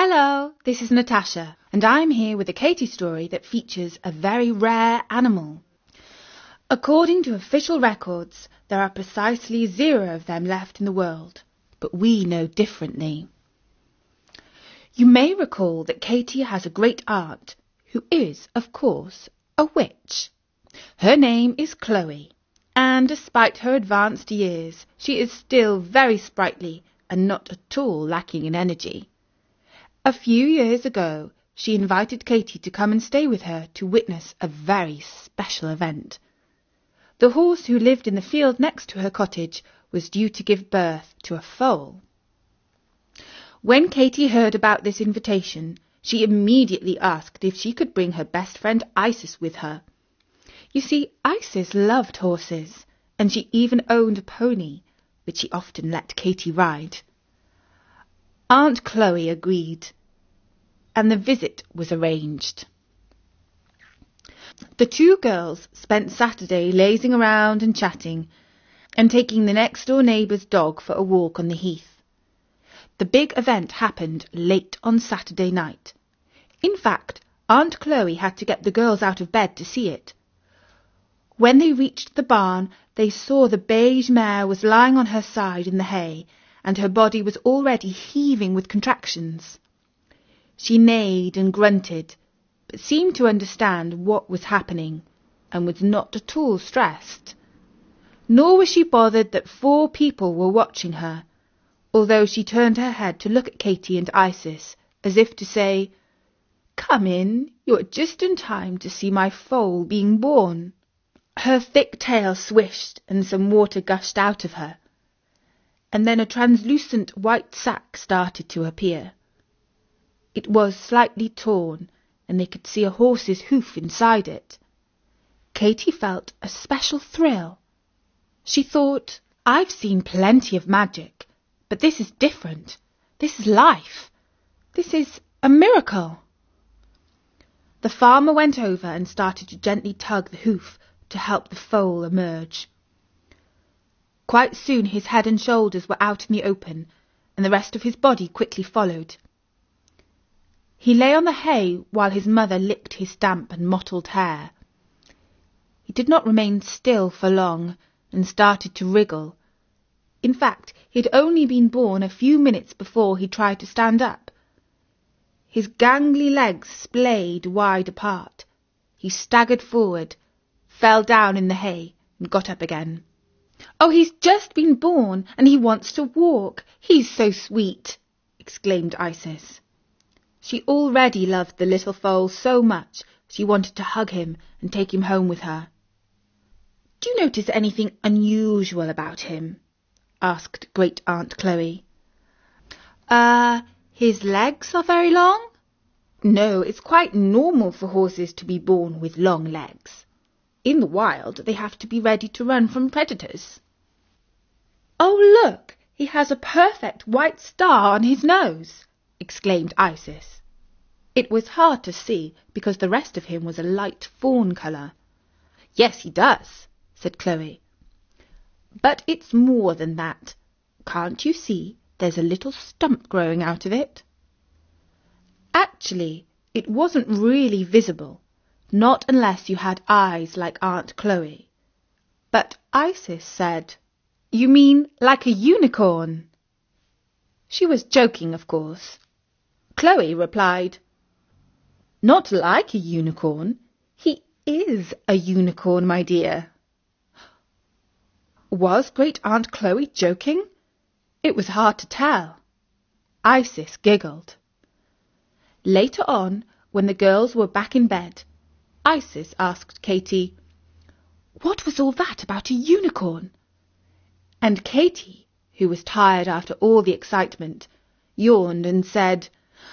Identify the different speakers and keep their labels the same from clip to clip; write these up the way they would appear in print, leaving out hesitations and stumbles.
Speaker 1: Hello, this is Natasha, and I'm here with a Katie story that features a very rare animal. According to official records, there are precisely 0 of them left in the world, but we know differently. You may recall that Katie has a great aunt, who is, of course, a witch. Her name is Chloe, and despite her advanced years, she is still very sprightly and not at all lacking in energy. A few years ago, she invited Katie to come and stay with her to witness a very special event. The horse who lived in the field next to her cottage was due to give birth to a foal. When Katie heard about this invitation, she immediately asked if she could bring her best friend Isis with her. You see, Isis loved horses, and she even owned a pony, which she often let Katie ride. Aunt Chloe agreed, and the visit was arranged. The 2 girls spent Saturday lazing around and chatting, and taking the next-door neighbour's dog for a walk on the heath. The big event happened late on Saturday night. In fact, Aunt Chloe had to get the girls out of bed to see it. When they reached the barn, they saw the beige mare was lying on her side in the hay, and her body was already heaving with contractions. She neighed and grunted, but seemed to understand what was happening, and was not at all stressed. Nor was she bothered that 4 people were watching her, although she turned her head to look at Katie and Isis, as if to say, "Come in, you're just in time to see my foal being born." Her thick tail swished and some water gushed out of her, and then a translucent white sack started to appear. It was slightly torn, and they could see a horse's hoof inside it. Katie felt a special thrill. She thought, "I've seen plenty of magic, but this is different. This is life. This is a miracle." The farmer went over and started to gently tug the hoof to help the foal emerge. Quite soon his head and shoulders were out in the open, and the rest of his body quickly followed. He lay on the hay while his mother licked his damp and mottled hair. He did not remain still for long, and started to wriggle. In fact, he had only been born a few minutes before he tried to stand up. His gangly legs splayed wide apart. He staggered forward, fell down in the hay, and got up again. "Oh, he's just been born, and he wants to walk. He's so sweet," exclaimed Isis. She already loved the little foal so much she wanted to hug him and take him home with her. "Do you notice anything unusual about him?" asked Great Aunt Chloe. His legs are very long?" "No, it's quite normal for horses to be born with long legs. In the wild, they have to be ready to run from predators." "Oh, look, he has a perfect white star on his nose," exclaimed Isis. It was hard to see because the rest of him was a light fawn colour. "Yes, he does," said Chloe. "But it's more than that. Can't you see there's a little stump growing out of it?" Actually, it wasn't really visible, not unless you had eyes like Aunt Chloe. But Isis said, "You mean like a unicorn?" She was joking, of course. Chloe replied, "Not like a unicorn. He is a unicorn, my dear." Was Great Aunt Chloe joking? It was hard to tell. Isis giggled. Later on, when the girls were back in bed, Isis asked Katie, "What was all that about a unicorn?" And Katie, who was tired after all the excitement, yawned and said,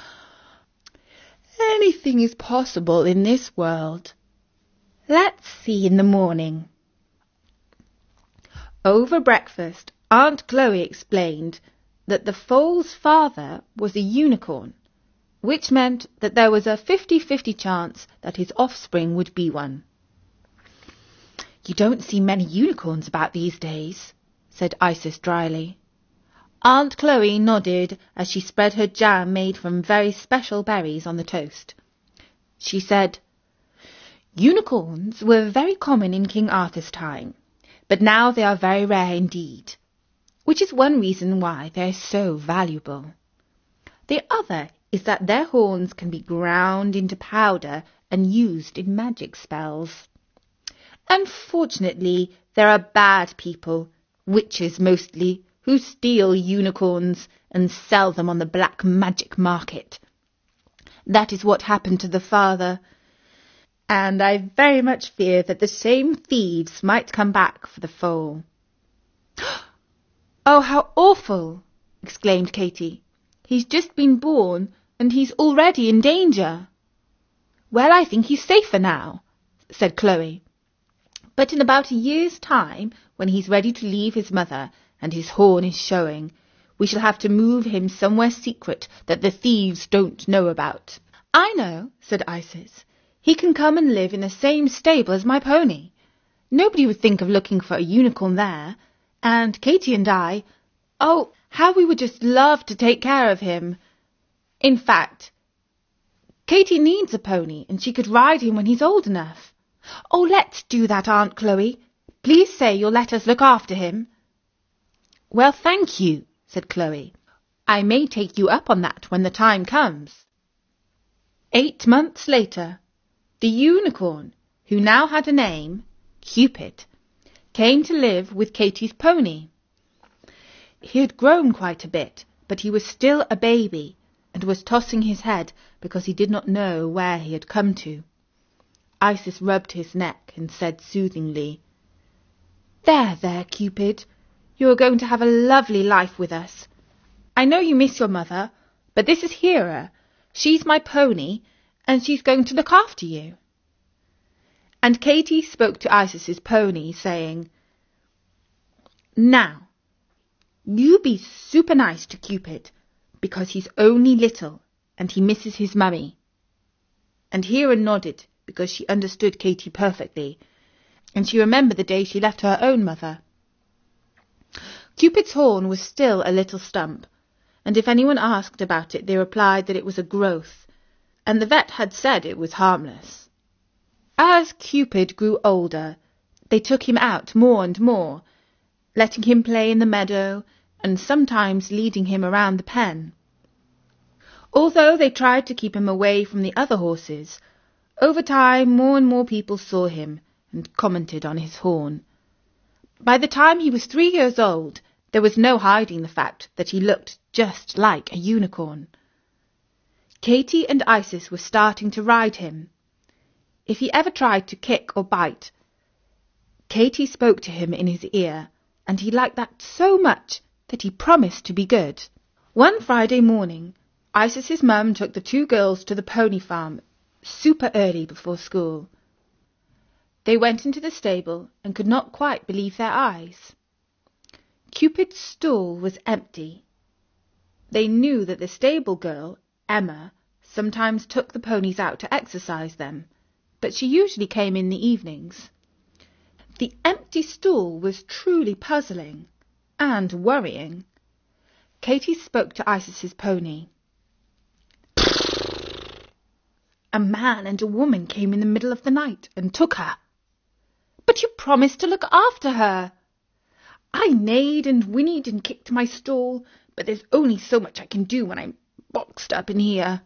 Speaker 1: "Anything is possible in this world. Let's see in the morning." Over breakfast, Aunt Chloe explained that the foal's father was a unicorn, which meant that there was a 50-50 chance that his offspring would be one. "You don't see many unicorns about these days," said Isis dryly. Aunt Chloe nodded as she spread her jam made from very special berries on the toast. She said, "Unicorns were very common in King Arthur's time, but now they are very rare indeed, which is one reason why they are so valuable. The other is that their horns can be ground into powder and used in magic spells. Unfortunately, there are bad people, witches mostly, who steal unicorns and sell them on the black magic market. That is what happened to the father, and I very much fear that the same thieves might come back for the foal." "Oh, how awful!" exclaimed Katy. "He's just been born, and he's already in danger." "Well, I think he's safer now," said Chloe. "But in about a year's time, when he's ready to leave his mother, and his horn is showing, we shall have to move him somewhere secret that the thieves don't know about." "I know," said Isis. "He can come and live in the same stable as my pony. Nobody would think of looking for a unicorn there, and Katy and I, oh, how we would just love to take care of him. In fact, Katy needs a pony, and she could ride him when he's old enough. Oh, let's do that, Aunt Chloe. Please say you'll let us look after him." "Well, thank you," said Chloe. "I may take you up on that when the time comes." 8 months later, the unicorn, who now had a name, Cupid, came to live with Katy's pony. He had grown quite a bit, but he was still a baby, and was tossing his head because he did not know where he had come to. Isis rubbed his neck and said soothingly, "There, there, Cupid. You are going to have a lovely life with us. I know you miss your mother, but this is Hera. She's my pony, and she's going to look after you." And Katy spoke to Isis's pony, saying, "Now, you be super nice to Cupid, because he's only little, and he misses his mummy." And Hera nodded, because she understood Katy perfectly, and she remembered the day she left her own mother. Cupid's horn was still a little stump, and if anyone asked about it, they replied that it was a growth, and the vet had said it was harmless. As Cupid grew older, they took him out more and more, letting him play in the meadow, and sometimes leading him around the pen. Although they tried to keep him away from the other horses, over time more and more people saw him and commented on his horn. By the time he was 3 years old, there was no hiding the fact that he looked just like a unicorn. Katy and Isis were starting to ride him. If he ever tried to kick or bite, Katy spoke to him in his ear, and he liked that so much that he promised to be good. One Friday morning, Isis's mum took the 2 girls to the pony farm super early before school. They went into the stable and could not quite believe their eyes. Cupid's stall was empty. They knew that the stable girl, Emma, sometimes took the ponies out to exercise them, but she usually came in the evenings. The empty stall was truly puzzling and worrying. Katy spoke to Isis's pony. "A man and a woman came in the middle of the night and took her." "But you promised to look after her." "I neighed and whinnied and kicked my stall, but there's only so much I can do when I'm boxed up in here."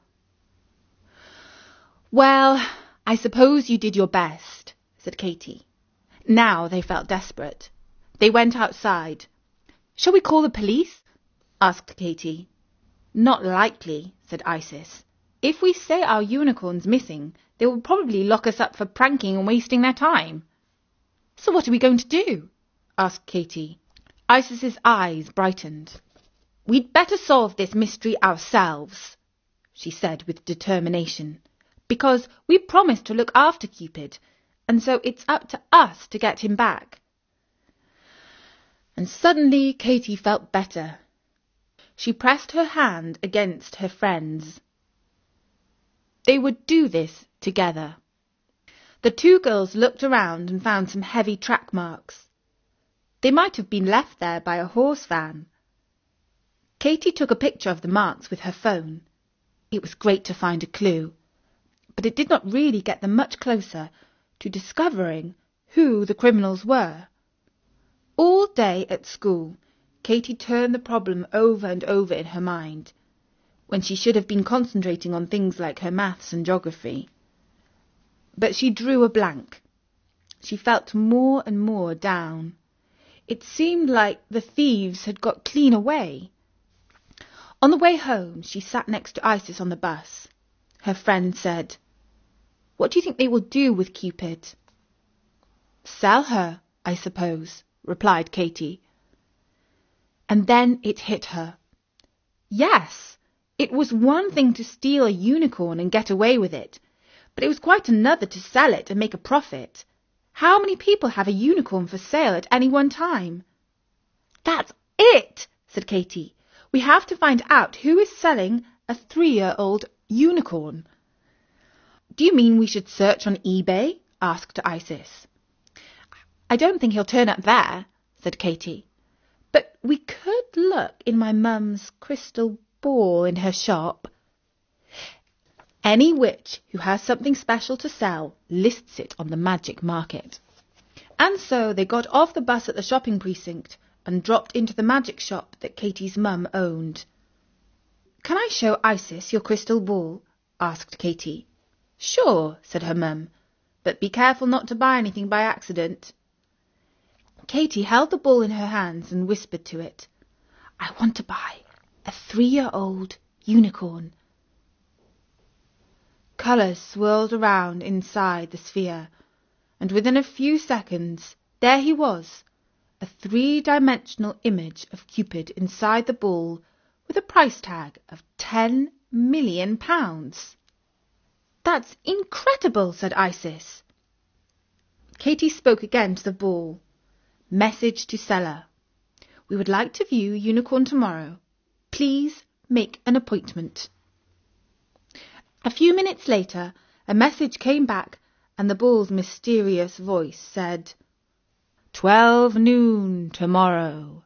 Speaker 1: "Well, I suppose you did your best," said Katy. Now they felt desperate. They went outside. "Shall we call the police?" asked Katy. "Not likely," said Isis. "If we say our unicorn's missing, they will probably lock us up for pranking and wasting their time." "So what are we going to do?" asked Katy. Isis's eyes brightened. "We'd better solve this mystery ourselves," she said with determination, "because we promised to look after Cupid, and so it's up to us to get him back." And suddenly Katy felt better. She pressed her hand against her friend's. They would do this together. The 2 girls looked around and found some heavy track marks. They might have been left there by a horse van. Katy took a picture of the marks with her phone. It was great to find a clue, but it did not really get them much closer to discovering who the criminals were. All day at school, Katy turned the problem over and over in her mind, when she should have been concentrating on things like her maths and geography. But she drew a blank. She felt more and more down. It seemed like the thieves had got clean away. On the way home, she sat next to Isis on the bus. Her friend said, "What do you think they will do with Cupid?" "Sell her, I suppose," replied Katy. And then it hit her. Yes, it was one thing to steal a unicorn and get away with it, but it was quite another to sell it and make a profit. How many people have a unicorn for sale at any one time? "That's it," said Katy. "We have to find out who is selling a 3-year-old unicorn." "Do you mean we should search on eBay?" asked Isis. "I don't think he'll turn up there," said Katy. "But we could look in my mum's crystal ball in her shop." Any witch who has something special to sell lists it on the magic market. And so they got off the bus at the shopping precinct and dropped into the magic shop that Katy's mum owned. "Can I show Isis your crystal ball?" asked Katy. "Sure," said her mum, "but be careful not to buy anything by accident." Katy held the ball in her hands and whispered to it, "I want to buy a 3-year-old unicorn." Colours swirled around inside the sphere, and within a few seconds there he was, a 3-dimensional image of Cupid inside the ball with a price tag of £10 million. "That's incredible," said Isis. Katy spoke again to the ball. Message to seller. "We would like to view unicorn tomorrow. Please make an appointment." A few minutes later, a message came back, and the bull's mysterious voice said, 12 noon tomorrow.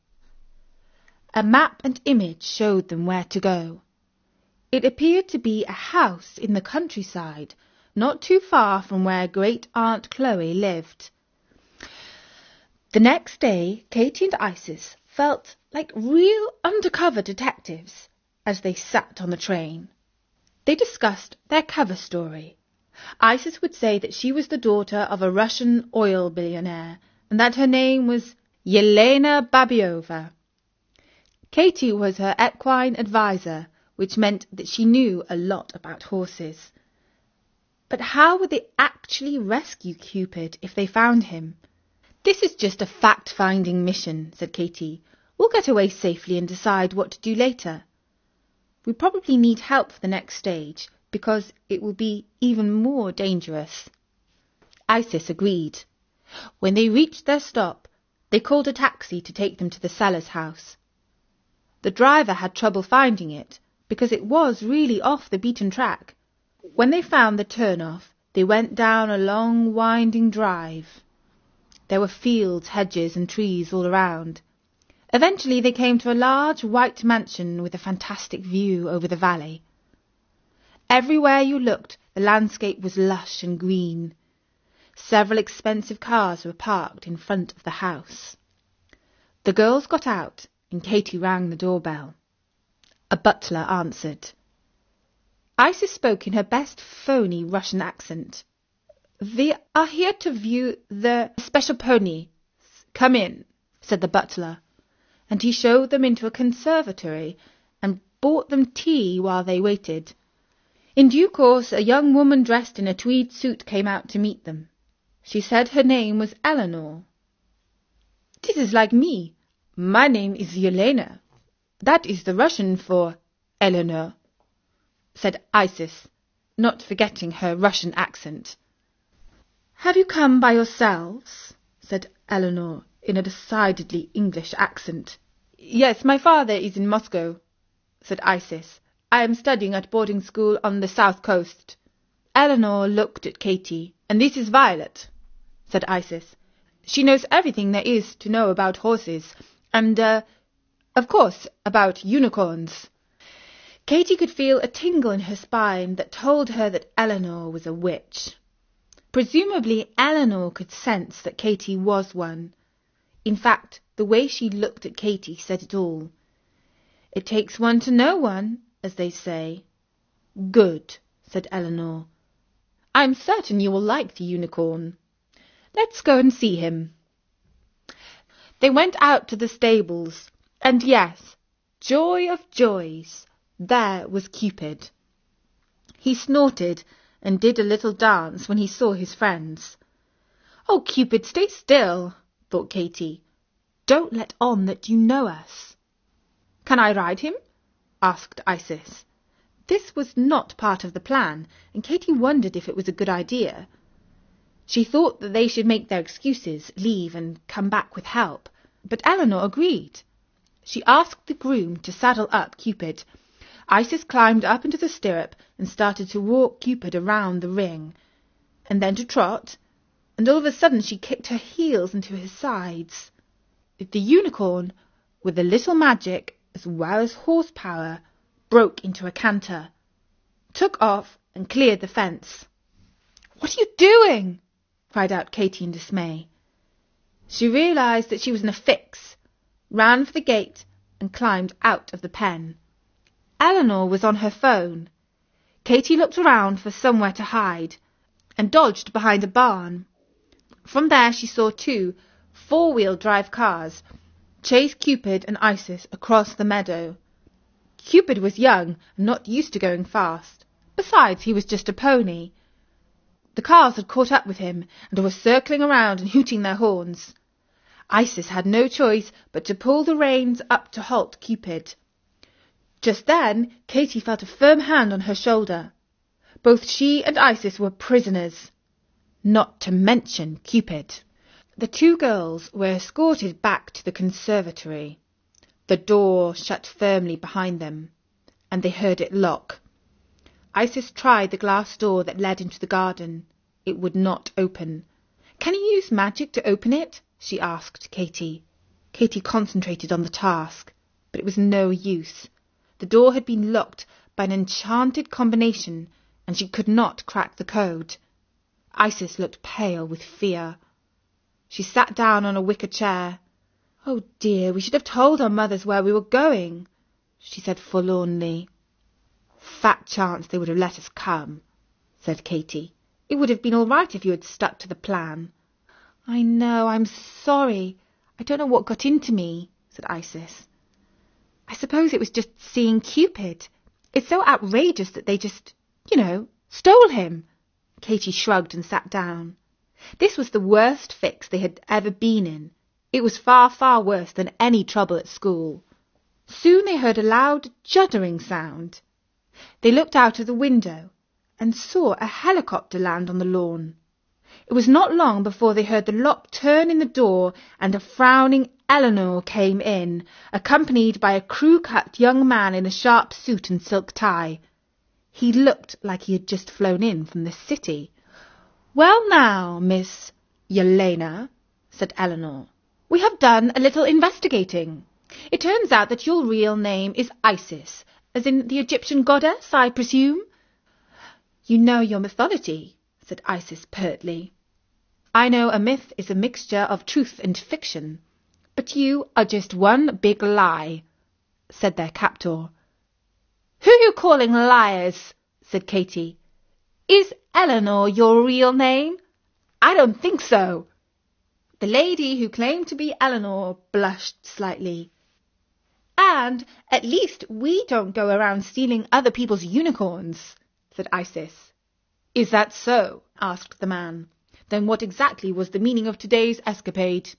Speaker 1: A map and image showed them where to go. It appeared to be a house in the countryside, not too far from where Great Aunt Chloe lived. The next day, Katy and Isis felt like real undercover detectives as they sat on the train. They discussed their cover story. Isis would say that she was the daughter of a Russian oil billionaire and that her name was Yelena Babiova. Katy was her equine advisor, which meant that she knew a lot about horses. But how would they actually rescue Cupid if they found him? "This is just a fact-finding mission," said Katy. "We'll get away safely and decide what to do later. We probably need help for the next stage, because it will be even more dangerous." Isis agreed. When they reached their stop, they called a taxi to take them to the seller's house. The driver had trouble finding it, because it was really off the beaten track. When they found the turn-off, they went down a long, winding drive. There were fields, hedges, and trees all around. Eventually they came to a large white mansion with a fantastic view over the valley. Everywhere you looked, the landscape was lush and green. Several expensive cars were parked in front of the house. The girls got out, and Katy rang the doorbell. A butler answered. Isis spoke in her best phony Russian accent. "We are here to view the special pony. Come in," said the butler, and he showed them into a conservatory and bought them tea while they waited. In due course, a young woman dressed in a tweed suit came out to meet them. She said her name was Eleanor. "This is like me. My name is Yelena. That is the Russian for Eleanor," said Isis, not forgetting her Russian accent. "Have you come by yourselves?" said Eleanor in a decidedly English accent. "Yes, my father is in Moscow," said Isis. "I am studying at boarding school on the south coast." Eleanor looked at Katy. "And this is Violet," said Isis. "She knows everything there is to know about horses, and, Of course, about unicorns. Katy could feel a tingle in her spine that told her that Eleanor was a witch. Presumably Eleanor could sense that Katy was one. In fact, the way she looked at Katy said it all. It takes one to know one, as they say. Good, said Eleanor. I'm certain you will like the unicorn. Let's go and see him. They went out to the stables, and yes, joy of joys, there was Cupid. He snorted and did a little dance when he saw his friends. Oh, Cupid, stay still, thought Katy. Don't let on that you know us. Can I ride him? Asked Isis. This was not part of the plan, and Katy wondered if it was a good idea. She thought that they should make their excuses, leave, and come back with help, but Eleanor agreed. She asked the groom to saddle up Cupid. Isis climbed up into the stirrup and started to walk Cupid around the ring, and then to trot, and all of a sudden she kicked her heels into his sides. The unicorn, with a little magic as well as horsepower, broke into a canter, took off and cleared the fence. "What are you doing?" cried out Katy in dismay. She realized that she was in a fix, ran for the gate and climbed out of the pen. Eleanor was on her phone. Katy looked around for somewhere to hide and dodged behind a barn. From there she saw 2 4-wheel drive cars chase Cupid and Isis across the meadow. Cupid was young and not used to going fast. Besides, he was just a pony. The cars had caught up with him and were circling around and hooting their horns. Isis had no choice but to pull the reins up to halt Cupid. Just then, Katy felt a firm hand on her shoulder. Both she and Isis were prisoners, not to mention Cupid. The 2 girls were escorted back to the conservatory. The door shut firmly behind them, and they heard it lock. Isis tried the glass door that led into the garden. It would not open. "Can you use magic to open it?" she asked Katy. Katy concentrated on the task, but it was no use. The door had been locked by an enchanted combination, and she could not crack the code. Isis looked pale with fear. She sat down on a wicker chair. "Oh dear, we should have told our mothers where we were going," she said forlornly. "Fat chance they would have let us come," said Katy. "It would have been all right if you had stuck to the plan." "I know, I'm sorry. I don't know what got into me," said Isis. "I suppose it was just seeing Cupid. It's so outrageous that they just, stole him." Katy shrugged and sat down. This was the worst fix they had ever been in. It was far, far worse than any trouble at school. Soon they heard a loud, juddering sound. They looked out of the window and saw a helicopter land on the lawn. It was not long before they heard the lock turn in the door and a frowning Eleanor came in, accompanied by a crew-cut young man in a sharp suit and silk tie. He looked like he had just flown in from the city. "Well now, Miss Yelena," said Eleanor, "we have done a little investigating. It turns out that your real name is Isis, as in the Egyptian goddess, I presume?" "You know your mythology," said Isis pertly. "I know a myth is a mixture of truth and fiction, but you are just one big lie," said their captor. "Who are you calling liars?" said Katy. "Is Eleanor your real name?" "I don't think so." The lady who claimed to be Eleanor blushed slightly. "And at least we don't go around stealing other people's unicorns," said Isis. "Is that so?" asked the man. "Then what exactly was the meaning of today's escapade?"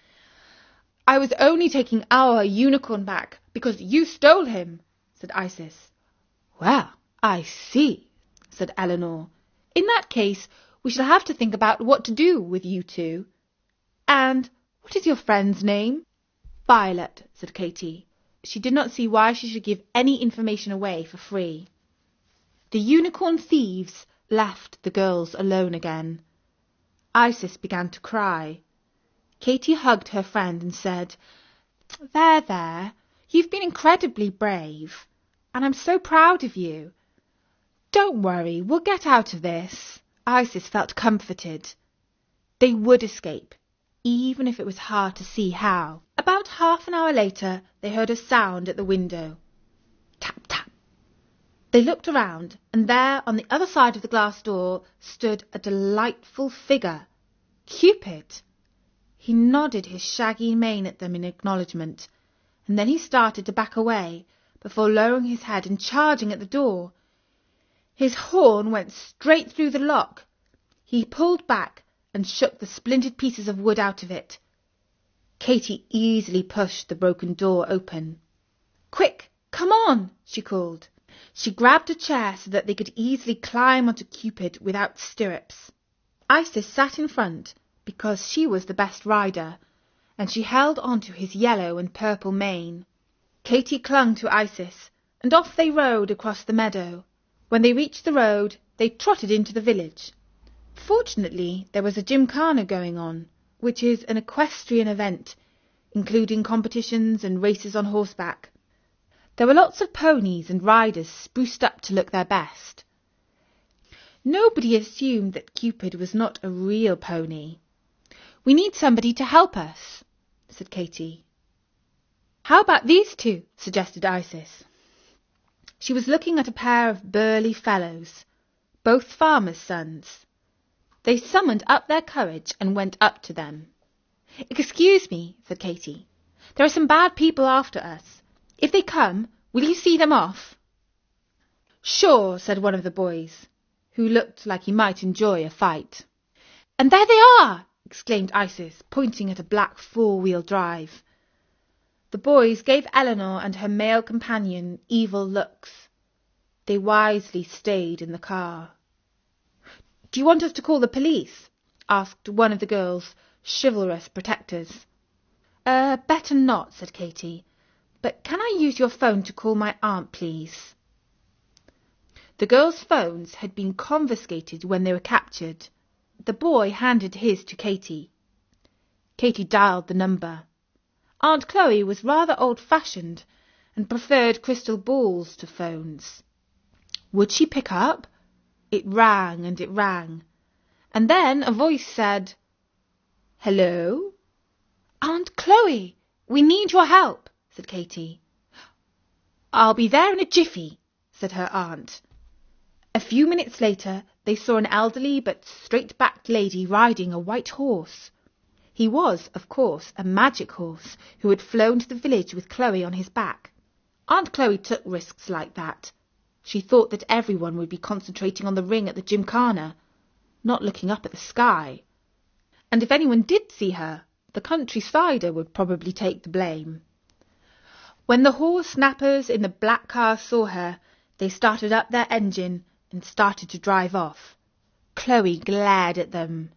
Speaker 1: "I was only taking our unicorn back because you stole him," said Isis. "Well, I see," said Eleanor. "In that case, we shall have to think about what to do with you 2. And what is your friend's name?" "Violet," said Katy. She did not see why she should give any information away for free. The unicorn thieves left the girls alone again. Isis began to cry. Katy hugged her friend and said, "There, there, You've been incredibly brave, and I'm so proud of you. Don't worry, we'll get out of this. Isis felt comforted. They would escape, even if it was hard to see how. About half an hour later, they heard a sound at the window. Tap, tap. They looked around, and there, on the other side of the glass door, stood a delightful figure. Cupid. He nodded his shaggy mane at them in acknowledgement, and then he started to back away, before lowering his head and charging at the door. His horn went straight through the lock. He pulled back and shook the splintered pieces of wood out of it. Katy easily pushed the broken door open. "Quick, come on," she called. She grabbed a chair so that they could easily climb onto Cupid without stirrups. Isis sat in front because she was the best rider, and she held onto his yellow and purple mane. Katy clung to Isis, and off they rode across the meadow. When they reached the road, they trotted into the village. Fortunately, there was a gymkhana going on, which is an equestrian event, including competitions and races on horseback. There were lots of ponies and riders spruced up to look their best. Nobody assumed that Cupid was not a real pony. "We need somebody to help us," said Katy. "How about these two?" suggested Isis. She was looking at a pair of burly fellows, both farmers' sons. They summoned up their courage and went up to them. "Excuse me," said Katy. "There are some bad people after us. If they come, will you see them off?" "Sure," said one of the boys, who looked like he might enjoy a fight. "And there they are!" exclaimed Isis, pointing at a black four-wheel drive. The boys gave Eleanor and her male companion evil looks. They wisely stayed in the car. "Do you want us to call the police?" asked one of the girls' chivalrous protectors. Better not," said Katy. "But can I use your phone to call my aunt, please?" The girls' phones had been confiscated when they were captured. The boy handed his to Katy. Katy dialed the number. Aunt Chloe was rather old-fashioned and preferred crystal balls to phones. Would she pick up? It rang and it rang. And then a voice said, "Hello?" "Aunt Chloe, we need your help," said Katy. "I'll be there in a jiffy," said her aunt. A few minutes later, they saw an elderly but straight-backed lady riding a white horse. He was, of course, a magic horse who had flown to the village with Chloe on his back. Aunt Chloe took risks like that. She thought that everyone would be concentrating on the ring at the gymkhana, not looking up at the sky. And if anyone did see her, the country sider would probably take the blame. When the horse snappers in the black car saw her, they started up their engine and started to drive off. Chloe glared at them.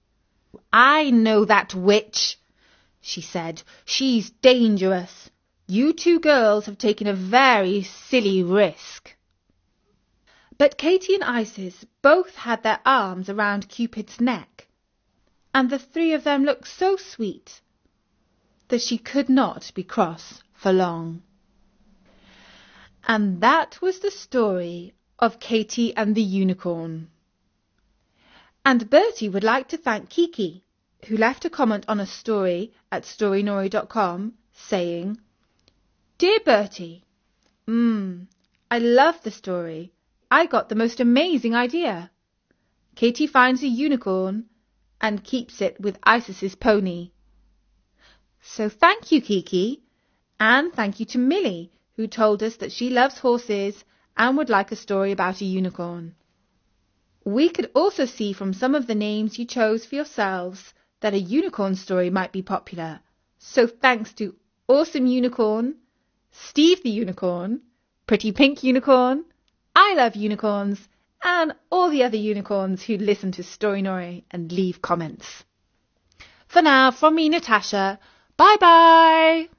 Speaker 1: "I know that witch," she said. "She's dangerous. You two girls have taken a very silly risk." But Katy and Isis both had their arms around Cupid's neck, and the three of them looked so sweet that she could not be cross for long. And that was the story of Katy and the Unicorn. And Bertie would like to thank Kiki, who left a comment on a story at storynori.com saying, "Dear Bertie, I love the story. I got the most amazing idea. Katy finds a unicorn and keeps it with Isis's pony." So thank you, Kiki, and thank you to Millie, who told us that she loves horses and would like a story about a unicorn. We could also see from some of the names you chose for yourselves that a unicorn story might be popular. So thanks to Awesome Unicorn, Steve the Unicorn, Pretty Pink Unicorn, I Love Unicorns, and all the other unicorns who listen to Storynori and leave comments. For now, from me, Natasha, bye-bye!